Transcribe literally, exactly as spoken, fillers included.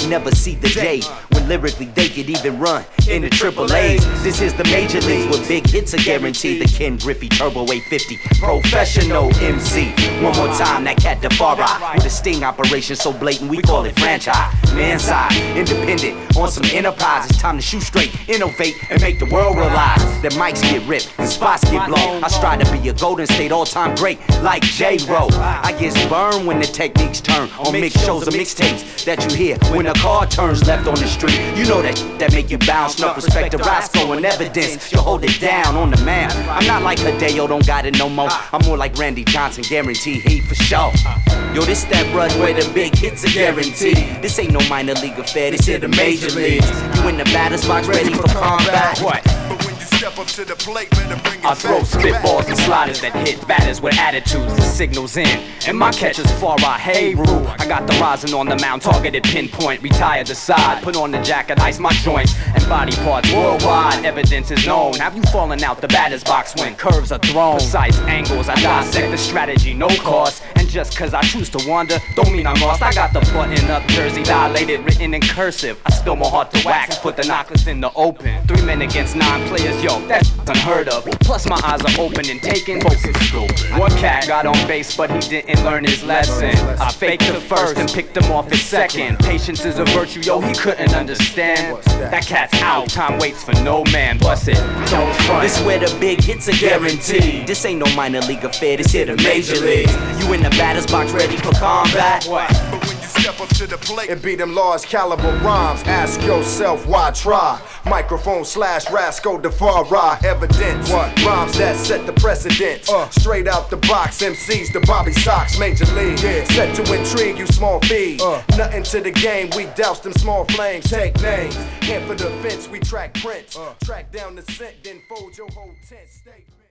you never see the J. When lyrically they could even run in the triple A's. This is the major leagues where big hits are guaranteed. The Ken Griffey Turbo eight fifty professional M C. One more time, that cat DeFara with a sting operation so blatant we call it franchise. Man's side, independent, on some enterprise. It's time to shoot straight, innovate, and make the world realize that mics get ripped and spots get blown. I strive to be a Golden State all-time great like J-Ro. I get burned when the techniques turn on mixed shows or mixtapes that you hear when the car turns left on the street. You know that that make you bounce. Enough respect to Roscoe and evidence. You hold it down on the man. I'm not like Hideo, don't got it no more. I'm more like Randy Johnson, guarantee he for sure. Yo, this that run where the big hits are guaranteed. This ain't no minor league affair, this here the major leagues. You in the batter's box ready for combat. What? Step up to the plate, better bring it I throw spitballs and sliders that hit batters with attitudes. The signals in, and my catchers far out. Hey, Rue, I got the rising on the mound, targeted pinpoint, retire the side, put on the jacket, ice my joints and body parts worldwide. Evidence is known. Have you fallen out the batter's box when curves are thrown? Precise angles, I dissect the strategy, no cost. And just cause I choose to wander, don't mean I'm lost. I got the button up jersey, dilated, written in cursive. I spill my heart to wax, put the knockless in the open. Three men against nine players, yo, that's unheard of. Plus my eyes are open and taken. Focus scope. One cat got on base, but he didn't learn his lesson. I faked the first and picked him off his second. Patience is a virtue, yo, he couldn't understand. That cat's out, time waits for no man. Bust it, don't front. This where the big hits are guaranteed. This ain't no minor league affair, this here the major leagues. You in the batter's box ready for combat. What? But when you step up to the plate and beat them large caliber rhymes, ask yourself why try. Microphone slash Rasco DeFara evidence. What? Rhymes that set the precedence. Uh. Straight out the box, M Cs the Bobby Sox, major league. Yeah. Set to intrigue you small feed. Uh. Nothing to the game, we douse them small flames. Take names, hand for the fence, we track prints. Uh. Track down the scent, then fold your whole tent. Stay